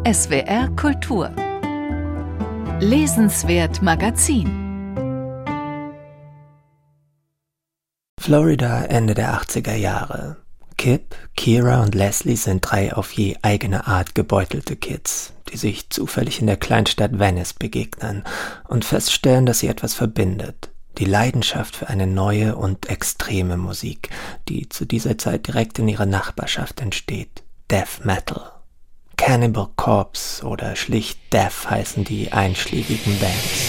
SWR Kultur. Lesenswert Magazin. Florida, Ende der 80er Jahre. Kip, Kira und Leslie sind 3 auf je eigene Art gebeutelte Kids, die sich zufällig in der Kleinstadt Venice begegnen und feststellen, dass sie etwas verbindet. Die Leidenschaft für eine neue und extreme Musik, die zu dieser Zeit direkt in ihrer Nachbarschaft entsteht. Death Metal. Cannibal Corpse oder schlicht Death heißen die einschlägigen Bands.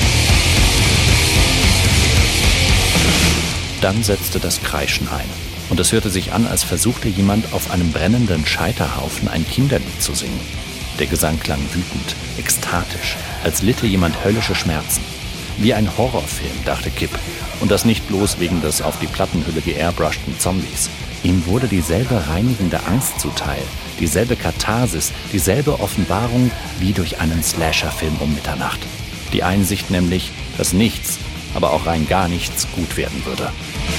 Dann setzte das Kreischen ein. Und es hörte sich an, als versuchte jemand auf einem brennenden Scheiterhaufen ein Kinderlied zu singen. Der Gesang klang wütend, ekstatisch, als litte jemand höllische Schmerzen. Wie ein Horrorfilm, dachte Kip. Und das nicht bloß wegen des auf die Plattenhülle geairbrushten Zombies. Ihm wurde dieselbe reinigende Angst zuteil, dieselbe Katharsis, dieselbe Offenbarung wie durch einen Slasher-Film um Mitternacht. Die Einsicht nämlich, dass nichts, aber auch rein gar nichts gut werden würde.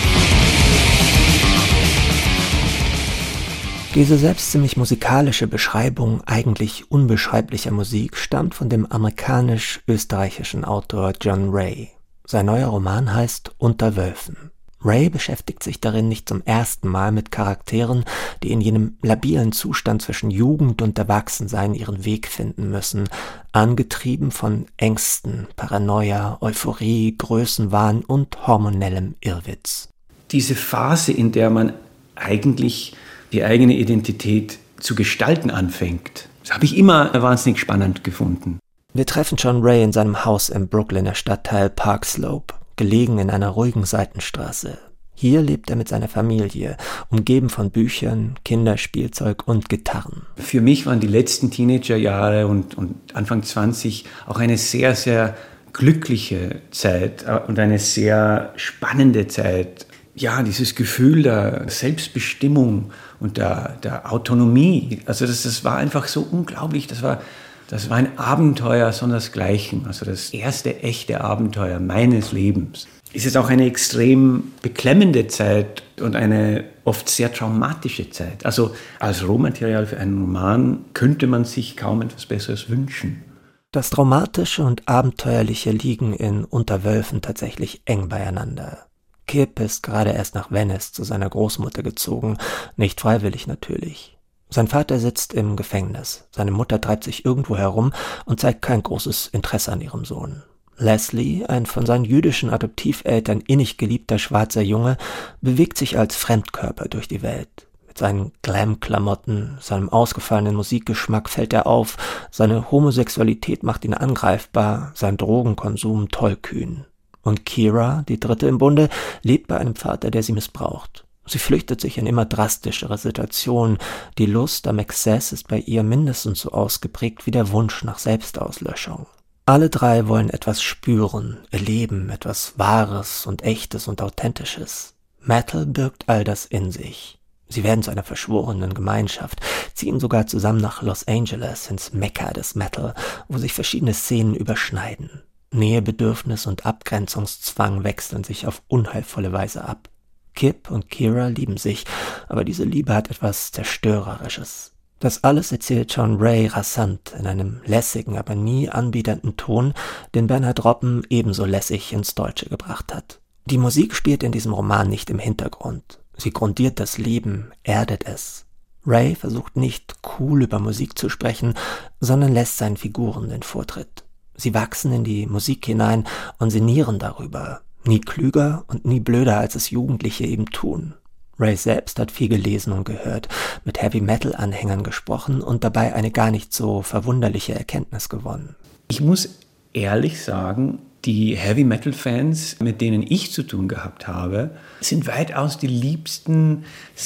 Diese selbst ziemlich musikalische Beschreibung eigentlich unbeschreiblicher Musik stammt von dem amerikanisch-österreichischen Autor John Ray. Sein neuer Roman heißt Unter Wölfen. Ray beschäftigt sich darin nicht zum ersten Mal mit Charakteren, die in jenem labilen Zustand zwischen Jugend und Erwachsensein ihren Weg finden müssen, angetrieben von Ängsten, Paranoia, Euphorie, Größenwahn und hormonellem Irrwitz. Diese Phase, in der man eigentlich die eigene Identität zu gestalten anfängt, das habe ich immer wahnsinnig spannend gefunden. Wir treffen John Ray in seinem Haus im Brooklyner Stadtteil Park Slope, gelegen in einer ruhigen Seitenstraße. Hier lebt er mit seiner Familie, umgeben von Büchern, Kinderspielzeug und Gitarren. Für mich waren die letzten Teenagerjahre und Anfang 20 auch eine sehr, sehr glückliche Zeit und eine sehr spannende Zeit. Ja, dieses Gefühl der Selbstbestimmung und der Autonomie, also das war einfach so unglaublich, das war ein Abenteuer sondersgleichen, also das erste echte Abenteuer meines Lebens. Es ist auch eine extrem beklemmende Zeit und eine oft sehr traumatische Zeit. Also als Rohmaterial für einen Roman könnte man sich kaum etwas Besseres wünschen. Das Traumatische und Abenteuerliche liegen in Unter Wölfen tatsächlich eng beieinander. Kip ist gerade erst nach Venice zu seiner Großmutter gezogen, nicht freiwillig natürlich. Sein Vater sitzt im Gefängnis, seine Mutter treibt sich irgendwo herum und zeigt kein großes Interesse an ihrem Sohn. Leslie, ein von seinen jüdischen Adoptiveltern innig geliebter schwarzer Junge, bewegt sich als Fremdkörper durch die Welt. Mit seinen Glam-Klamotten, seinem ausgefallenen Musikgeschmack fällt er auf, seine Homosexualität macht ihn angreifbar, sein Drogenkonsum tollkühn. Und Kira, die dritte im Bunde, lebt bei einem Vater, der sie missbraucht. Sie flüchtet sich in immer drastischere Situationen. Die Lust am Exzess ist bei ihr mindestens so ausgeprägt wie der Wunsch nach Selbstauslöschung. Alle 3 wollen etwas spüren, erleben, etwas Wahres und Echtes und Authentisches. Metal birgt all das in sich. Sie werden zu einer verschworenen Gemeinschaft, ziehen sogar zusammen nach Los Angeles, ins Mekka des Metal, wo sich verschiedene Szenen überschneiden. Nähebedürfnis und Abgrenzungszwang wechseln sich auf unheilvolle Weise ab. Kip und Kira lieben sich, aber diese Liebe hat etwas Zerstörerisches. Das alles erzählt John Ray rasant in einem lässigen, aber nie anbiedernden Ton, den Bernhard Roppen ebenso lässig ins Deutsche gebracht hat. Die Musik spielt in diesem Roman nicht im Hintergrund. Sie grundiert das Leben, erdet es. Ray versucht nicht, cool über Musik zu sprechen, sondern lässt seinen Figuren den Vortritt. Sie wachsen in die Musik hinein und sinnieren darüber. Nie klüger und nie blöder, als es Jugendliche eben tun. Ray selbst hat viel gelesen und gehört, mit Heavy-Metal-Anhängern gesprochen und dabei eine gar nicht so verwunderliche Erkenntnis gewonnen. Ich muss ehrlich sagen, die Heavy-Metal-Fans, mit denen ich zu tun gehabt habe, sind weitaus die liebsten,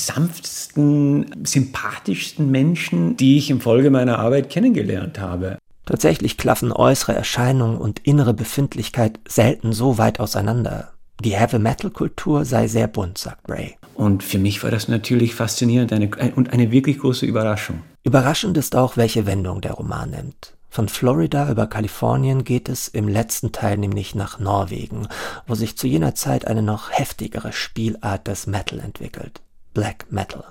sanftesten, sympathischsten Menschen, die ich im Folge meiner Arbeit kennengelernt habe. Tatsächlich klaffen äußere Erscheinung und innere Befindlichkeit selten so weit auseinander. Die Heavy-Metal-Kultur sei sehr bunt, sagt Ray. Und für mich war das natürlich faszinierend und eine wirklich große Überraschung. Überraschend ist auch, welche Wendung der Roman nimmt. Von Florida über Kalifornien geht es im letzten Teil nämlich nach Norwegen, wo sich zu jener Zeit eine noch heftigere Spielart des Metal entwickelt. Black Metal.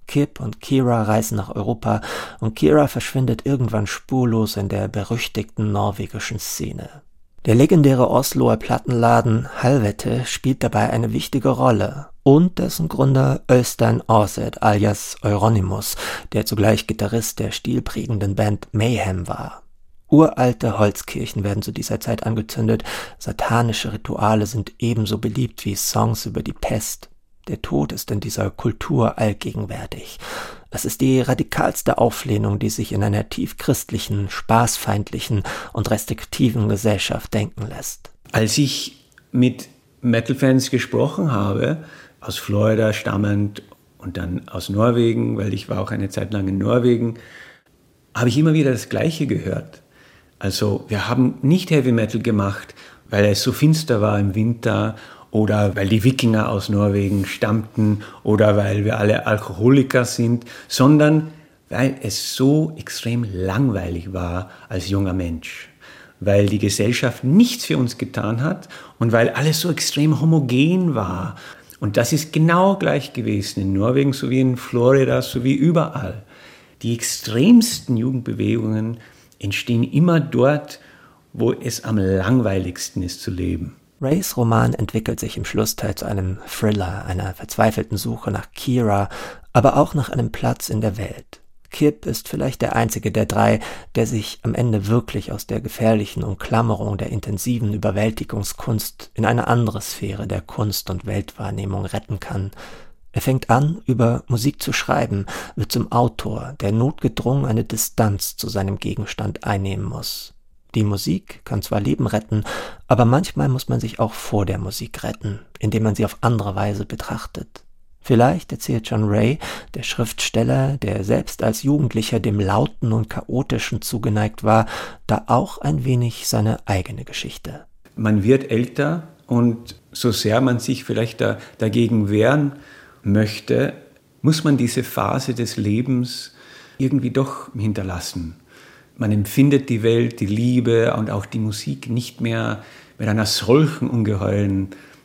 Kip und Kira reisen nach Europa und Kira verschwindet irgendwann spurlos in der berüchtigten norwegischen Szene. Der legendäre Osloer Plattenladen Helvete spielt dabei eine wichtige Rolle und dessen Gründer Øystein Aarseth alias Euronymous, der zugleich Gitarrist der stilprägenden Band Mayhem war. Uralte Holzkirchen werden zu dieser Zeit angezündet, satanische Rituale sind ebenso beliebt wie Songs über die Pest. Der Tod ist in dieser Kultur allgegenwärtig. Es ist die radikalste Auflehnung, die sich in einer tief christlichen, spaßfeindlichen und restriktiven Gesellschaft denken lässt. Als ich mit Metal-Fans gesprochen habe, aus Florida stammend und dann aus Norwegen, weil ich war auch eine Zeit lang in Norwegen, habe ich immer wieder das Gleiche gehört. Also wir haben nicht Heavy Metal gemacht, weil es so finster war im Winter oder weil die Wikinger aus Norwegen stammten oder weil wir alle Alkoholiker sind, sondern weil es so extrem langweilig war als junger Mensch. Weil die Gesellschaft nichts für uns getan hat und weil alles so extrem homogen war. Und das ist genau gleich gewesen in Norwegen sowie in Florida sowie überall. Die extremsten Jugendbewegungen entstehen immer dort, wo es am langweiligsten ist zu leben. Rays Roman entwickelt sich im Schlussteil zu einem Thriller, einer verzweifelten Suche nach Kira, aber auch nach einem Platz in der Welt. Kip ist vielleicht der einzige der drei, der sich am Ende wirklich aus der gefährlichen Umklammerung der intensiven Überwältigungskunst in eine andere Sphäre der Kunst- und Weltwahrnehmung retten kann. Er fängt an, über Musik zu schreiben, wird zum Autor, der notgedrungen eine Distanz zu seinem Gegenstand einnehmen muss. Die Musik kann zwar Leben retten, aber manchmal muss man sich auch vor der Musik retten, indem man sie auf andere Weise betrachtet. Vielleicht erzählt John Ray, der Schriftsteller, der selbst als Jugendlicher dem Lauten und Chaotischen zugeneigt war, da auch ein wenig seine eigene Geschichte. Man wird älter und so sehr man sich vielleicht dagegen wehren möchte, muss man diese Phase des Lebens irgendwie doch hinterlassen. Man empfindet die Welt, die Liebe und auch die Musik nicht mehr mit einer solchen ungeheuren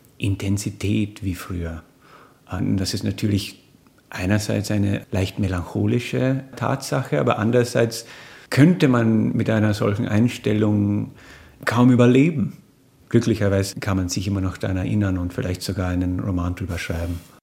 Intensität wie früher. Und das ist natürlich einerseits eine leicht melancholische Tatsache, aber andererseits könnte man mit einer solchen Einstellung kaum überleben. Glücklicherweise kann man sich immer noch daran erinnern und vielleicht sogar einen Roman drüber schreiben.